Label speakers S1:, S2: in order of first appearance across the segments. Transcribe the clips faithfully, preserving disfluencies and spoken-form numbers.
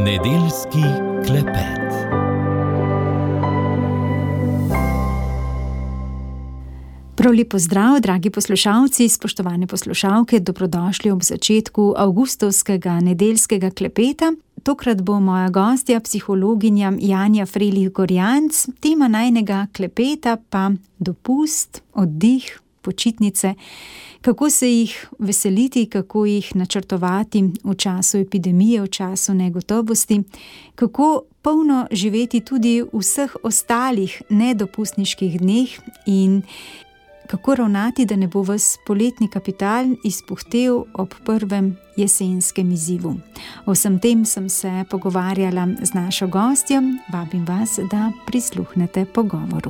S1: Nedeljski klepet.
S2: Prav lep pozdrav, dragi poslušalci, spoštovane poslušalke, dobrodošli ob začetku avgustovskega nedeljskega klepeta. Tokrat bo moja gostja, psihologinja Janja Frelih Gorjanc, tema najinega klepeta pa dopust, oddih, počitnice, kako se jih veseliti, kako jih načrtovati v času epidemije, v času negotovosti, kako polno živeti tudi v vseh ostalih nedopustniških dneh in kako ravnati, da ne bo vas poletni kapital izpuhtel ob prvem jesenskem izzivu. O vsem tem sem se pogovarjala z našo gostjo, vabim vas, da prisluhnete pogovoru.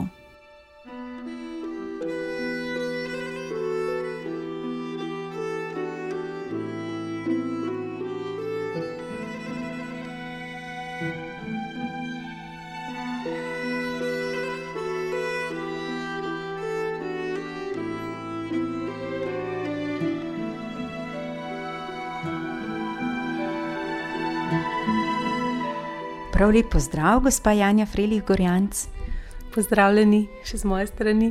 S2: Prav lep pozdrav, gospa Janja Frelih Gorjanc.
S3: Pozdravljeni še z moje strani.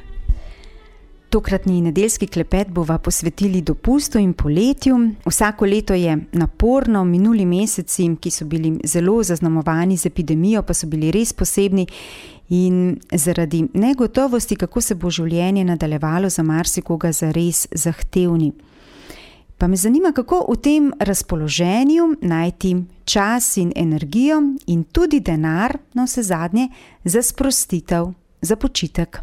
S2: Tokratni nedeljski klepet bova posvetili dopustu in poletju. Vsako leto je naporno, minuli meseci, ki so bili zelo zaznamovani z epidemijo, pa so bili res posebni in zaradi negotovosti, kako se bo življenje nadaljevalo, za marsikoga zares zahtevni. Pa me zanima, kako v tem razpoloženju najti čas in energijo in tudi denar, na vse zadnje, za sprostitev, za počitek.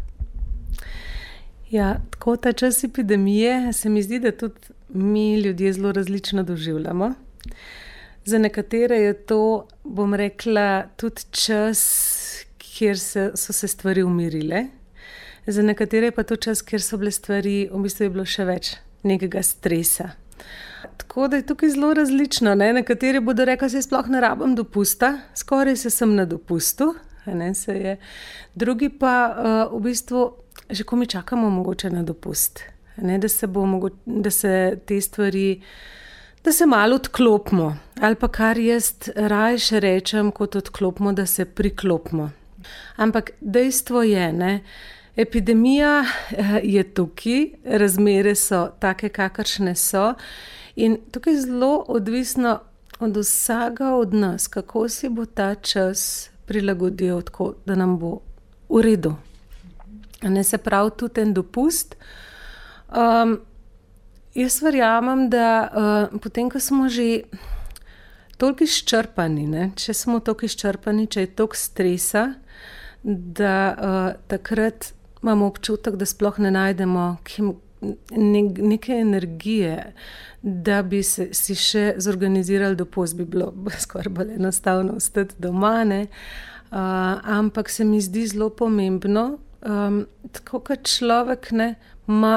S3: Ja, tako ta čas epidemije se mi zdi, da tudi mi ljudje zelo različno doživljamo. Za nekatere je to, bom rekla, tudi čas, kjer se, so se stvari umirile. Za nekatere je pa to čas, kjer so bile stvari, v bistvu je bilo še več nekega stresa. Tako da je tukaj zelo različno. Ne? Nekateri bodo rekli, da se sploh ne rabim dopusta, skoraj se sem na dopustu. Ne? Se je. Drugi pa uh, v bistvu že ko mi čakamo mogoče na dopust. Ne? Da se bo mogoče, da se te stvari, da se malo odklopimo. Ali pa kar jaz rajše rečem, kot odklopimo, da se priklopimo. Ampak dejstvo je, ne, epidemija je tukaj, razmere so take, kakršne so in tukaj je zelo odvisno od vsega od nas, kako si bo ta čas prilagodil, tako da nam bo v redu. Ne, se pravi tudi en dopust. Um, jaz verjamem, da uh, potem, ko smo že toliko izčrpani, ne, če smo toliko izčrpani, če je toliko stresa, da uh, takrat imamo občutek, da sploh ne najdemo ne, neke energije, da bi se, si še zorganizirali dopust, bi bilo skoraj bolj enostavno ostati doma, ne? Uh, ampak se mi zdi zelo pomembno, um, tako kot človek ne, ma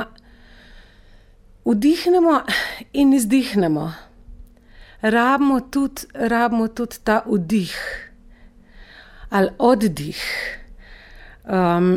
S3: vdihnemo in izdihnemo. Rabimo tudi, rabimo tudi ta vdih ali oddih. Um,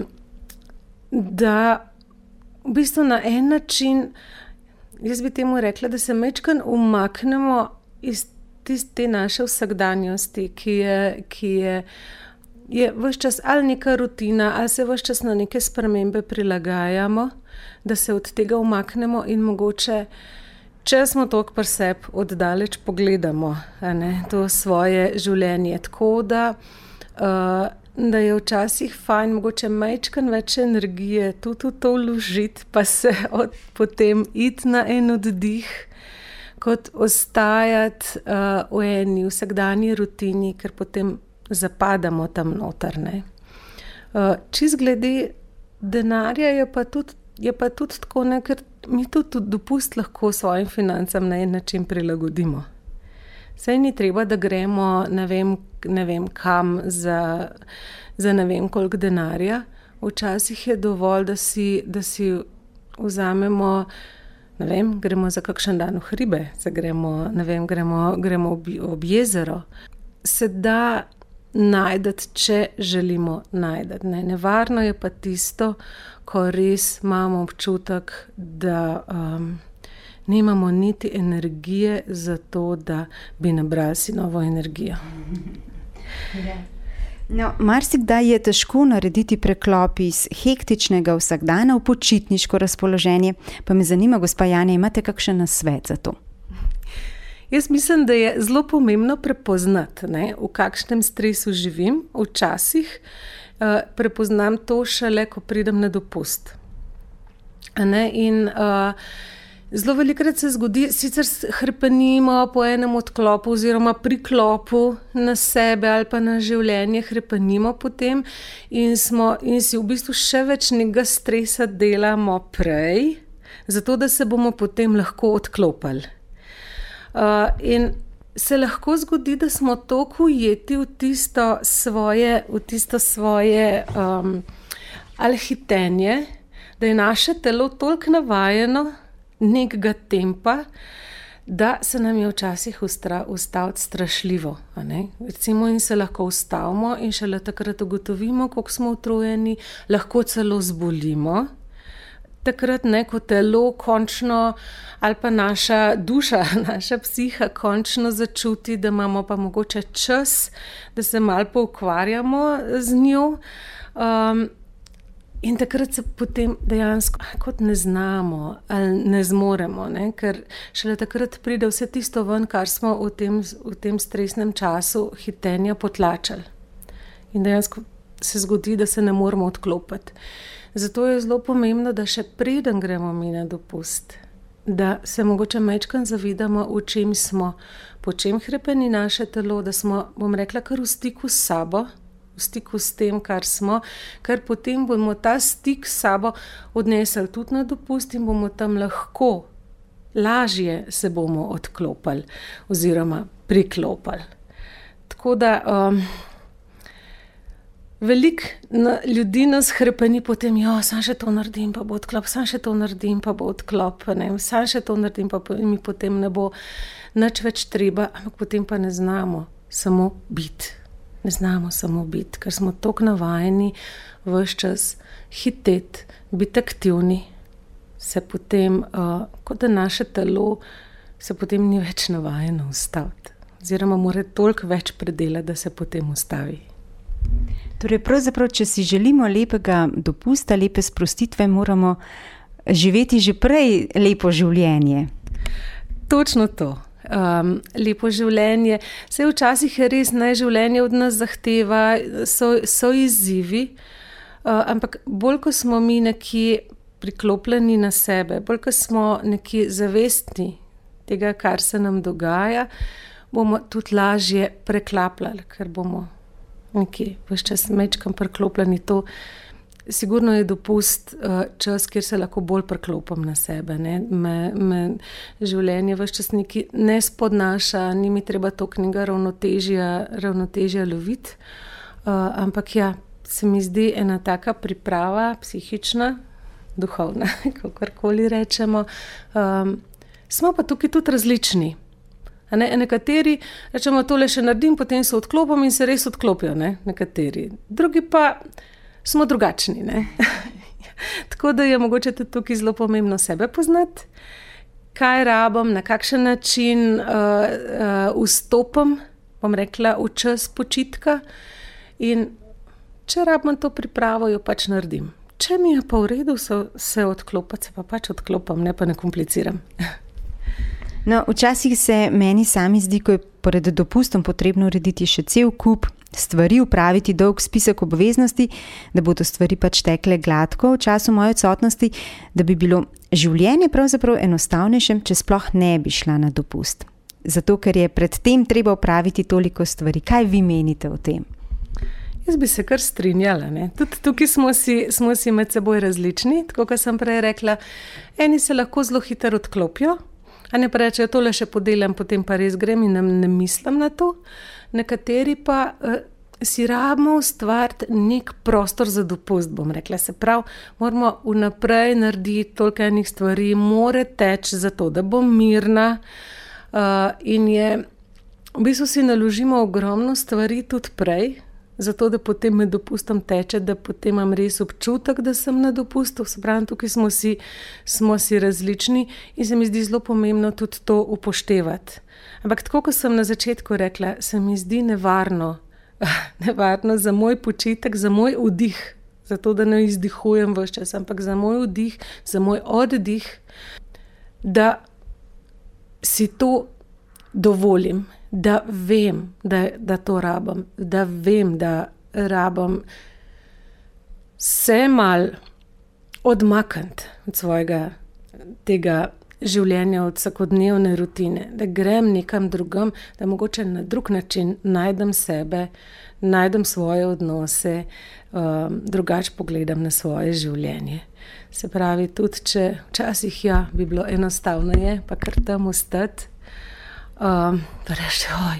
S3: da v bistvu na en način, jaz bi temu rekla, da se majčkeno umaknemo iz tiste naše vsakdanjosti, ki je, ki je, je ves čas ali neka rutina, ali se ves čas na neke spremembe prilagajamo, da se od tega umaknemo in mogoče, če smo toliko pri sebi, oddaleč pogledamo, a ne, to svoje življenje. Tako da uh, da je včasih fajn, mogoče majčkan več energije, tudi v to vložiti, pa se od, potem iti na en oddih, kot ostajati uh, v eni vsakdanji rutini, ker potem zapadamo tam noter. Ne? Uh, čist glede denarja je pa tudi, je pa tudi tako, ne, ker mi tudi dopust lahko svojim financam na en način prilagodimo. Saj ni treba, da gremo ne vem, ne vem kam za, za ne vem koliko denarja. Včasih je dovolj, da si, da si vzamemo, ne vem, gremo za kakšen dan v hribe, se gremo, ne vem, gremo, gremo ob, ob jezero. Se da najdeti, če želimo najdeti. Ne. Nevarno je pa tisto, ko res imamo občutek, da, um, nimamo niti energije za to, da bi nabrali si novo energijo.
S2: No, marsikdaj je težko narediti preklop iz hektičnega vsakdana v počitniško razpoloženje. Pa me zanima, gospa Janja, imate kakšen nasvet za to?
S3: Jaz mislim, da je zelo pomembno prepoznati, ne, v kakšnem stresu živim. Včasih uh, prepoznam to šele, ko pridem na dopust. Ne, in uh, zelo velikokrat se zgodi, sicer hrepenimo po enem odklopu oziroma priklopu na sebe ali pa na življenje, hrepenimo potem in, smo, in si v bistvu še več nekega stresa delamo prej, zato da se bomo potem lahko odklopili. Uh, in se lahko zgodi, da smo toliko ujeti v tisto svoje, v tisto svoje um, ali hitenje, da je naše telo toliko navajeno nekega tempa, da se nam je včasih ustra, ustaviti strašljivo. A ne? Recimo in se lahko ustavimo in šele takrat ugotovimo, koliko smo utrujeni, lahko celo zbolimo. Takrat neko telo končno ali pa naša duša, naša psiha končno začuti, da imamo pa mogoče čas, da se malo poukvarjamo z njo. Um, in takrat se potem dejansko kot ne znamo ali ne zmoremo, ne? Ker šele takrat pride vse tisto ven, kar smo v tem, v tem stresnem času hitenja potlačili. In dejansko se zgodi, da se ne moremo odklopiti. Zato je zelo pomembno, da še preden gremo mi na dopust, da se mogoče majčkeno zavidamo, v čem smo, po čem hrepeni naše telo, da smo, bom rekla, kar v stiku s sabo, v stiku s tem, kar smo, ker potem bomo ta stik s sabo odnesli tudi na dopust in bomo tam lahko, lažje se bomo odklopili oziroma priklopili. Tako da um, veliko ljudi nas hrepeni potem, jo, sam še to naredim, pa bo odklop, sam še to naredim, pa bo odklop, ne, sam še to naredim, pa mi potem ne bo nič več treba, ampak potem pa ne znamo samo biti. Ne znamo samo biti, ker smo toliko navajeni ves čas hiteti, biti aktivni, se potem, uh, kot da naše telo se potem ni več navajeno ustaviti. Oziroma mora toliko več predelati, da se potem ustavi.
S2: Torej, pravzaprav, če si želimo lepega dopusta, lepe sprostitve, moramo živeti že prej lepo življenje.
S3: Točno to. Um, lepo življenje. Saj včasih je res, naj življenje od nas zahteva, so, so izzivi, uh, ampak bolj, ko smo mi nekje priklopljeni na sebe, bolj, ko smo nekje zavestni tega, kar se nam dogaja, bomo tudi lažje preklapljali, ker bomo nekje ves čas mečkam preklopljeni. To sigurno je dopust uh, čas, kjer se lahko bolj preklopim na sebe. Ne? Me, me življenje ves čas nekaj ne spodnaša, ni mi treba toliko nekega ravnotežja, ravnotežja loviti. Uh, ampak ja, se mi zdi ena taka priprava, psihična, duhovna, kakorkoli rečemo. Um, smo pa tukaj tudi različni. A ne? Nekateri rečemo, tole še naredim, potem se odklopim in se res odklopijo. Ne? Nekateri. Drugi pa smo drugačni. Ne? Tako da je mogoče tudi tukaj zelo pomembno sebe poznati, kaj rabim, na kakšen način uh, uh, vstopim, bom rekla, v čas počitka in če rabim to pripravo, jo pač naredim. Če mi je pa v redu se, se odklopiti, se pa pač odklopim, ne pa ne kompliciram.
S2: No, včasih se meni sami zdi, ko je pred dopustom potrebno urediti še cel kup stvari, upraviti dolg spisek obveznosti, da bodo stvari pač tekle gladko v času moje odsotnosti, da bi bilo življenje pravzaprav enostavnejše, če sploh ne bi šla na dopust. Zato, ker je pred tem treba upraviti toliko stvari. Kaj vi menite o tem?
S3: Jaz bi se kar strinjala. Ne? Tudi tukaj smo si, smo si med seboj različni, tako kot sem prej rekla. Eni se lahko zelo hitro odklopijo, a ne pa rečejo, tole še podelam, potem pa res grem in ne, ne mislim na to. Nekateri pa uh, si rabimo ustvariti nek prostor za dopust, bom rekla. Se pravi, moramo vnaprej narediti toliko enih stvari, more teči za to, da bom mirna uh, in je, v bistvu si naložimo ogromno stvari tudi prej, zato da potem med dopustom teče, da potem imam res občutek, da sem na dopustu. Se pravi, tukaj smo si, smo si različni in se mi zdi zelo pomembno tudi to upoštevati. Ampak tako, kot sem na začetku rekla, se mi zdi nevarno, nevarno za moj počitek, za moj vdih, zato da ne izdihujem ves čas, ampak za moj vdih, za moj oddih, da si to dovolim, da vem, da, da to rabim, da vem, da rabim se mal odmakniti od svojega tega življenja, od vsakodnevne rutine, da grem nekam drugam, da mogoče na drug način najdem sebe, najdem svoje odnose, um, drugače pogledam na svoje življenje. Se pravi, tudi če včasih ja, bi bilo enostavneje, pa kar tam ostati, um, pa reči, oj,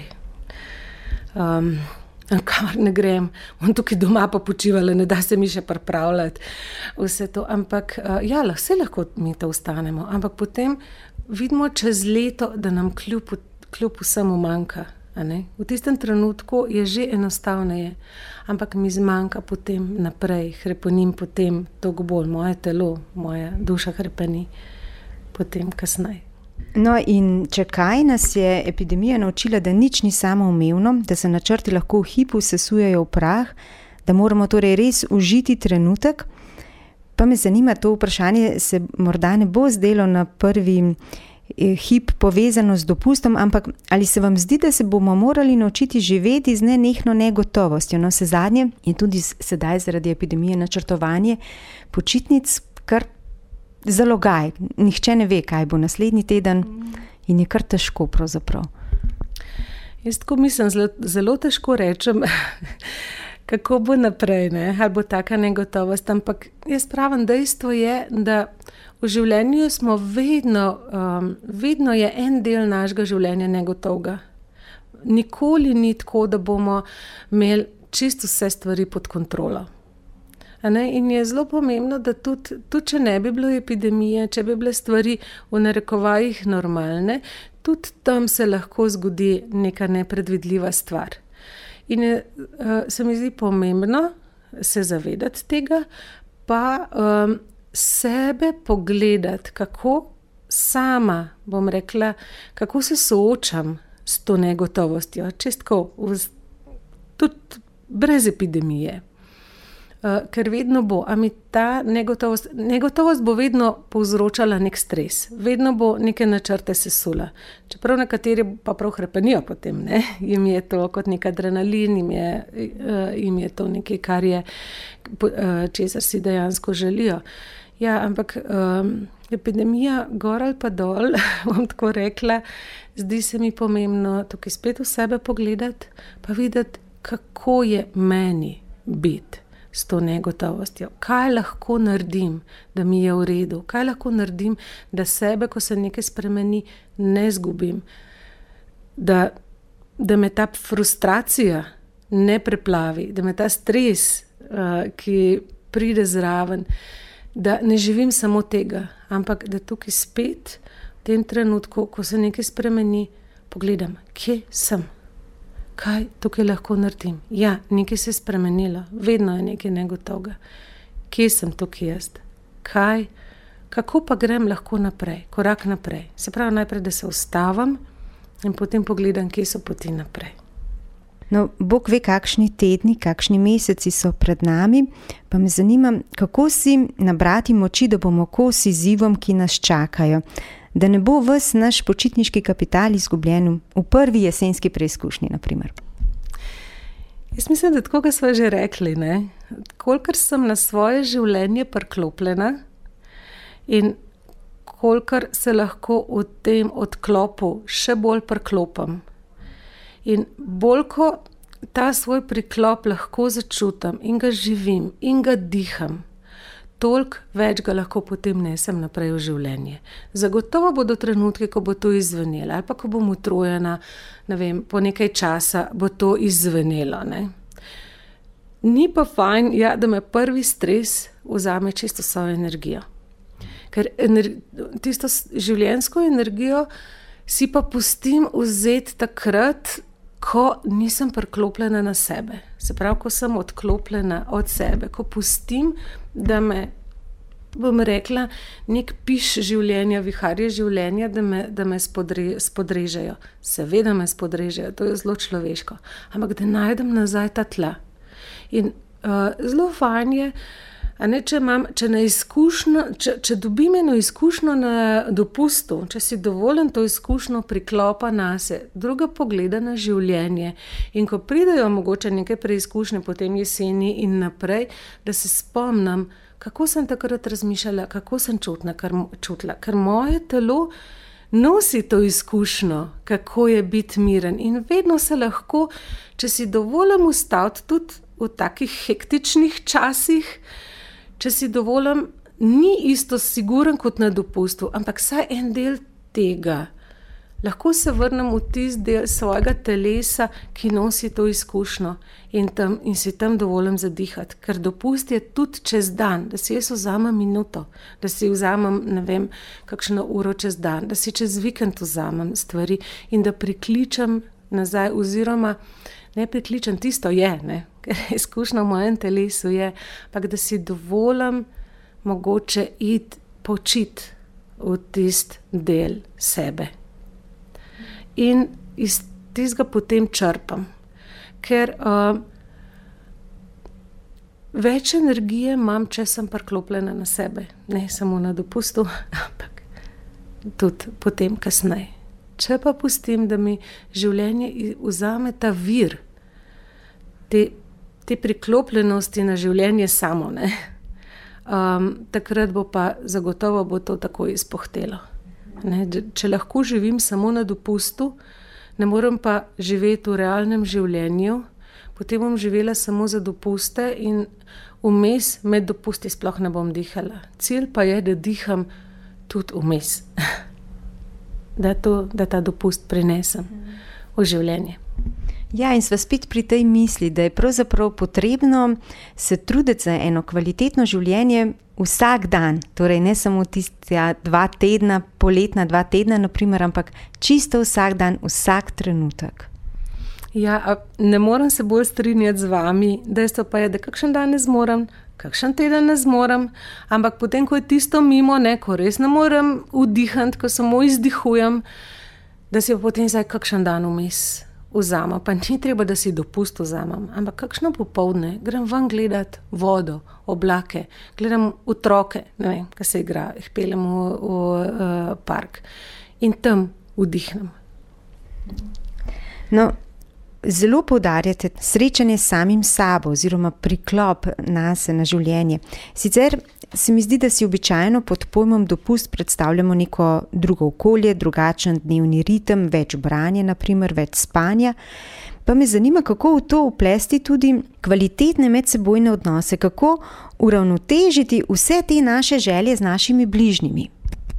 S3: um, kamor ne grem, bom tukaj doma pa počivala, ne da se mi še pripravljati vse to, ampak uh, ja, vse lahko mi to ostanemo, ampak potem vidimo čez leto, da nam kljub, kljub vsemu manjka. V tistem trenutku je že enostavneje, ampak mi zmanjka potem naprej, hrepenim potem toliko bolj, moje telo, moja duša hrepeni potem kasneje.
S2: No in če kaj nas je epidemija naučila, da nič ni samoumevno, da se načrti lahko v hipu sesujejo v prah, da moramo torej res užiti trenutek, pa me zanima, to vprašanje se morda ne bo zdelo na prvi hip povezano z dopustom, ampak ali se vam zdi, da se bomo morali naučiti živeti z nenehno negotovostjo? No, vse zadnje je tudi sedaj zaradi epidemije načrtovanje počitnic kar zalogaj. Nihče ne ve, kaj bo naslednji teden in je kar težko pravzaprav.
S3: Jaz tako mislim, zelo, zelo težko rečem, kako bo naprej, ne? Ali bo taka negotovost, ampak jaz pravim, dejstvo je, da v življenju smo vedno, um, vedno je en del našega življenja negotovega. Nikoli ni tako, da bomo imeli čisto vse stvari pod kontrolo. A ne? In je zelo pomembno, da tudi, tudi če ne bi bilo epidemije, če bi bile stvari v narekovajih normalne, tudi tam se lahko zgodi neka nepredvidljiva stvar. In je, uh, se mi zdi pomembno se zavedati tega, pa um, sebe pogledati, kako sama, bom rekla, kako se soočam s to negotovostjo, čistko, tudi brez epidemije. Uh, ker vedno bo, a mi ta negotovost, negotovost bo vedno povzročala nek stres, vedno bo neke načrte sesula. Čeprav nekateri pa prav hrepenijo potem, ne, jim je to kot nek adrenalin, jim je, uh, jim je to nekaj, kar je, uh, česar si dejansko želijo. Ja, ampak um, epidemija gor ali pa dol, bom tako rekla, zdi se mi pomembno tukaj spet v sebe pogledati, pa videti, kako je meni biti s to negotovostjo. Kaj lahko naredim, da mi je v redu? Kaj lahko naredim, da sebe, ko se nekaj spremeni, ne zgubim? Da, da me ta frustracija ne preplavi, da me ta stres, uh, ki pride zraven, da ne živim samo tega, ampak da tukaj spet, v tem trenutku, ko se nekaj spremeni, pogledam, kje sem? Kaj tukaj lahko naredim? Ja, nekaj se je spremenilo, vedno je nekaj negotovega. Kje sem tukaj jaz? Kaj? Kako pa grem lahko naprej, korak naprej? Se pravi najprej, da se ustavim in potem pogledam, kje so poti naprej.
S2: No, Bog ve, kakšni tedni, kakšni meseci so pred nami, pa me zanima, kako si nabrati moči, da bomo kos izzivom, ki nas čakajo, da ne bo ves naš počitniški kapital izgubljen v prvi jesenski preizkušnji, na primer.
S3: Jaz mislim, da tako, kot smo že rekli, ne, kolikor sem na svoje življenje priklopljena in kolikor se lahko v tem odklopu še bolj priklopim. In bolj, ko ta svoj priklop lahko začutim in ga živim in ga diham, toliko več ga lahko potem nesem naprej v življenje. Zagotovo bodo trenutki, ko bo to izzvenelo, ali pa ko bom utrujena, ne vem, po nekaj časa bo to izzvenelo. Ne? Ni pa fajn, ja, da me prvi stres vzame čisto svojo energijo. Ker ener- tisto življenjsko energijo si pa pustim vzeti takrat, ko nisem priklopljena na sebe. Se pravi, ko sem odklopljena od sebe, ko pustim, da me, bom rekla, nek piš življenja, viharje življenja, da me, da me spodre, spodrežejo. Seveda me spodrežejo, to je zelo človeško. Ampak da najdem nazaj ta tla. In uh, zelo fajn je, a ne, če, imam, če, na izkušnjo, če, če dobim eno izkušnjo na dopustu, če si dovolim to izkušnjo priklopa nase, druga pogleda na življenje. In ko pridejo mogoče neke preizkušnje potem jeseni in naprej, da se spomnim, kako sem takrat razmišljala, kako sem čutna, kar, čutila. Ker moje telo nosi to izkušnjo, kako je biti miren. In vedno se lahko, če si dovolim ustaviti tudi v takih hektičnih časih, če si dovolim, ni isto siguren kot na dopustu, ampak saj en del tega. Lahko se vrnem v tisti del svojega telesa, ki nosi to izkušnjo in, tam, in si tam dovolim zadihati. Ker dopust je tudi čez dan, da si jaz vzamem minuto, da si vzamem, ne vem, kakšno uro čez dan, da si čez vikend vzamem stvari in da prikličem nazaj oziroma ne prikličem, tisto je, ne, ker izkušnja v mojem telesu je, ampak da si dovolim mogoče iti počiti v tist del sebe. In iz tistega potem črpam, ker uh, več energije imam, če sem priklopljena na sebe, ne samo na dopustu, ampak tudi potem kasneje. Če pa pustim, da mi življenje vzame ta vir, te, te priklopljenosti na življenje samo, ne, um, takrat bo pa zagotovo bo to tako izpohtelo. Ne, če lahko živim samo na dopustu, ne morem pa živeti v realnem življenju, potem bom živela samo za dopuste in vmes med dopusti sploh ne bom dihala. Cilj pa je, da diham tudi vmes. Da, to, da ta dopust prinesem v življenje.
S2: Ja, in sva spet pri tej misli, da je pravzaprav potrebno se truditi za eno kvalitetno življenje vsak dan, torej ne samo tistja dva tedna, poletna dva tedna, naprimer, ampak čisto vsak dan, vsak trenutek.
S3: Ja, ne morem se bolj strinjati z vami, dejstvo pa je, da kakšen dan ne zmorem, kakšen teden ne zmorem, ampak potem, ko je tisto mimo, ne, ko res ne morem vdihati, ko samo izdihujem, da si potem zdaj kakšen dan vmes vzamem. Pa ni treba, da si dopust vzamem, ampak kakšno popoldne grem ven gledat vodo, oblake, gledam otroke, ne vem, kaj se igra, jih peljem v, v uh, park in tam vdihnem.
S2: No, zelo poudarjate srečanje s samim sabo oziroma priklop nase na življenje. Sicer se mi zdi, da si običajno pod pojmom dopust predstavljamo neko drugo okolje, drugačen dnevni ritem, več branja, naprimer, več spanja. Pa me zanima, kako v to vplesti tudi kvalitetne medsebojne odnose, kako uravnotežiti vse te naše želje z našimi bližnjimi.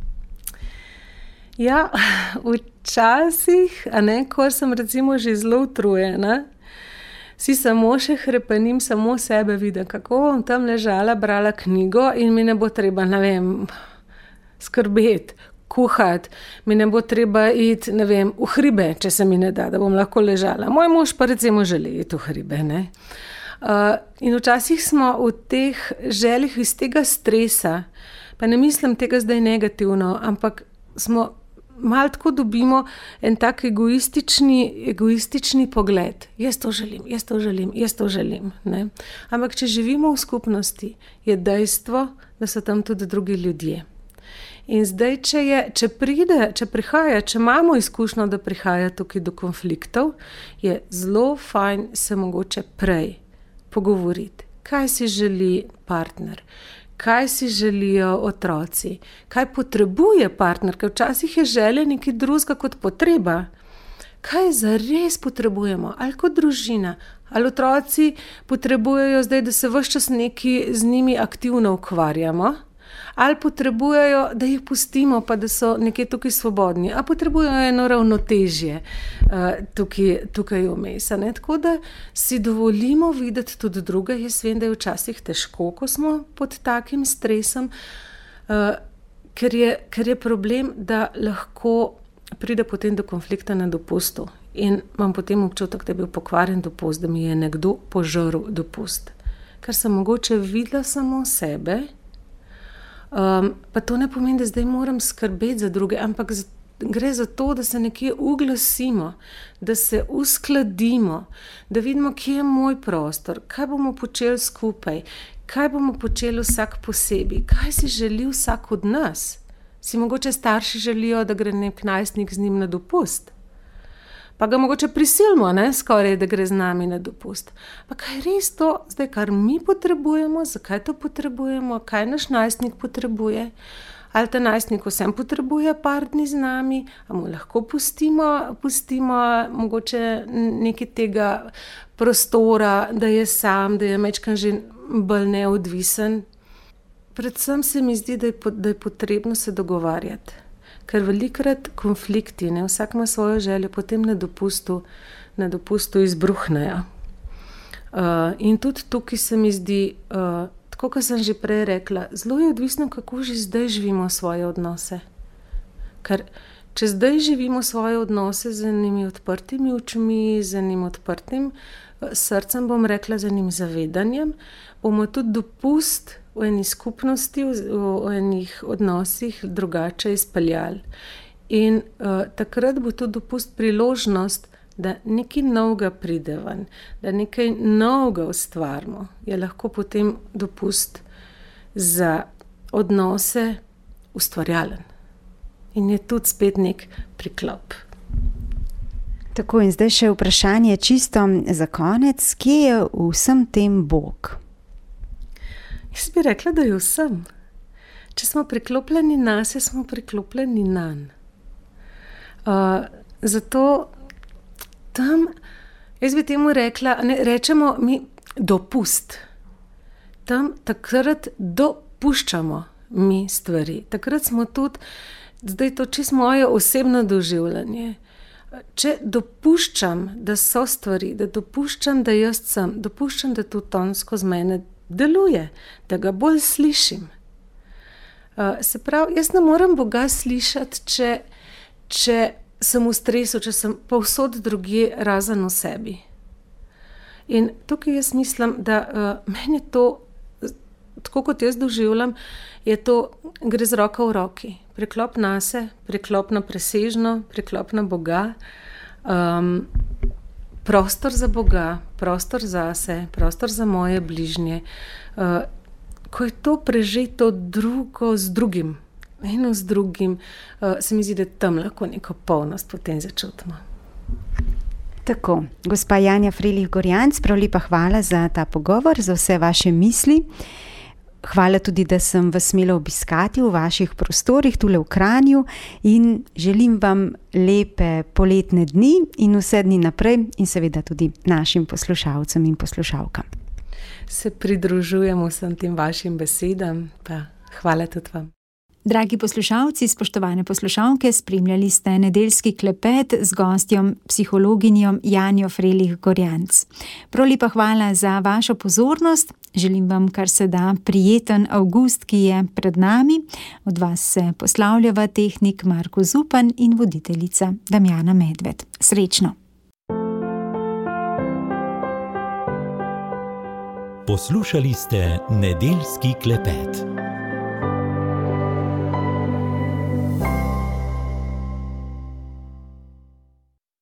S3: Ja, včasih, a ne, ko sem recimo že zelo utrujena, si samo še hrepenim, samo sebe vidim, kako bom tam ležala, brala knjigo in mi ne bo treba, ne vem, skrbeti, kuhati, mi ne bo treba iti, ne vem, v hribe, če se mi ne da, da bom lahko ležala. Moj mož pa recimo želi iti v hribe, ne. Uh, in včasih smo v teh željih iz tega stresa, pa ne mislim tega zdaj negativno, ampak smo malo tako dobimo en tak egoistični, egoistični pogled. Jaz to želim, jaz to želim, jaz to želim. Ne? Ampak če živimo v skupnosti, je dejstvo, da so tam tudi drugi ljudje. In zdaj, če, je, če pride, če prihaja, če imamo izkušnjo, da prihaja tukaj do konfliktov, je zelo fajn se mogoče prej pogovoriti. Kaj si želi partner? Kaj si želijo otroci, kaj potrebuje partner, ker včasih je želja nekaj drugega kot potreba. Kaj zares potrebujemo, ali kot družina, ali otroci potrebujejo zdaj, da se ves čas nekaj z njimi aktivno ukvarjamo, ali potrebujejo, da jih pustimo, pa da so nekje tukaj svobodni, ali potrebujejo eno ravnotežje uh, tukaj, tukaj vmes. Tako da si dovolimo videti tudi druge. Jaz vem, da je včasih težko, ko smo pod takim stresom, uh, ker je, ker je problem, da lahko pride potem do konflikta na dopustu. in imam potem občutek, da je bil pokvarjen dopust, da mi je nekdo požrl dopust. Ker sem mogoče videla samo sebe, um, pa to ne pomeni, da zdaj moram skrbeti za druge, ampak za, gre za to, da se nekje uglasimo, da se uskladimo, da vidimo, kje je moj prostor, kaj bomo počeli skupaj, kaj bomo počeli vsak posebej, kaj si želi vsak od nas. Si mogoče starši želijo, da gre nek najstnik z njim na dopust. Pa ga mogoče prisilimo, ne, skoraj, da gre z nami na dopust. Pa kaj je res to, zdaj, kar mi potrebujemo, zakaj to potrebujemo, kaj naš najstnik potrebuje? Ali ta najstnik vsem potrebuje par dni z nami, a mu lahko pustimo, pustimo mogoče nekaj tega prostora, da je sam, da je majčkeno že bolj neodvisen. Predvsem se mi zdi, da je, da je potrebno se dogovarjati, ker velikokrat konflikti, ne, vsak ima svojo željo, potem na dopustu, na dopustu izbruhnejo. Uh, in tudi tukaj se mi zdi, uh, tako kot sem že prej rekla, zelo je odvisno, kako že zdaj živimo svoje odnose. Ker če zdaj živimo svoje odnose z enimi odprtimi očmi, z enim odprtim srcem, bom rekla, z enim zavedanjem, bomo tudi dopust v eni skupnosti, v, v enih odnosih drugače izpeljali. In uh, takrat bo tudi dopust priložnost, da nekaj novega pride ven, da nekaj novega ustvarimo. Je lahko potem dopust za odnose ustvarjalen. In je tudi spet nek priklop.
S2: Tako, in zdaj še vprašanje čisto za konec. Kje je v vsem tem Bog?
S3: Jaz bi rekla, da je vsem. Če smo priklopljeni nase, smo priklopljeni nanj. Uh, zato tam, jaz bi temu rekla, ne, rečemo mi dopust. Tam takrat dopuščamo mi stvari. Takrat smo tudi, zdaj to čisto moje osebno doživljanje. Če dopuščam, da so stvari, da dopuščam, da jaz sem, dopuščam, da to ton skozi mene deluje, da ga bolj slišim. Uh, se pravi, jaz ne morem Boga slišati, če, če sem v stresu, če sem povsod drugje razen v sebi. In tukaj jaz mislim, da uh, meni to, tako kot jaz doživljam, je to, gre z roko v roki. Preklop nase, preklop na presežno, preklop na Boga, um, prostor za Boga, prostor zase, prostor za moje bližnje. Uh, ko je to prežeto drugo z drugim, eno z drugim, uh, se mi zdi, da tam lahko neko polnost potem začutimo.
S2: Tako, gospa Janja Frelih Gorjanc, prav lepa hvala za ta pogovor, za vse vaše misli. Hvala tudi, da sem vas smela obiskati v vaših prostorih tule v Kranju in želim vam lepe poletne dni in vse dni naprej in seveda tudi našim poslušalcem in poslušalkam.
S3: Se pridružujem vsem tem vašim besedam, pa hvala tudi vam.
S2: Dragi poslušalci, spoštovane poslušalke, spremljali ste nedeljski klepet z gostjom, psihologinjo Janjo Frelih Gorjanc. Prav lepa hvala za vašo pozornost. Želim vam kar se da prijeten avgust, ki je pred nami. Od vas se poslavljava tehnik Marko Zupan in voditeljica Damjana Medved. Srečno!
S1: Poslušali ste nedeljski klepet.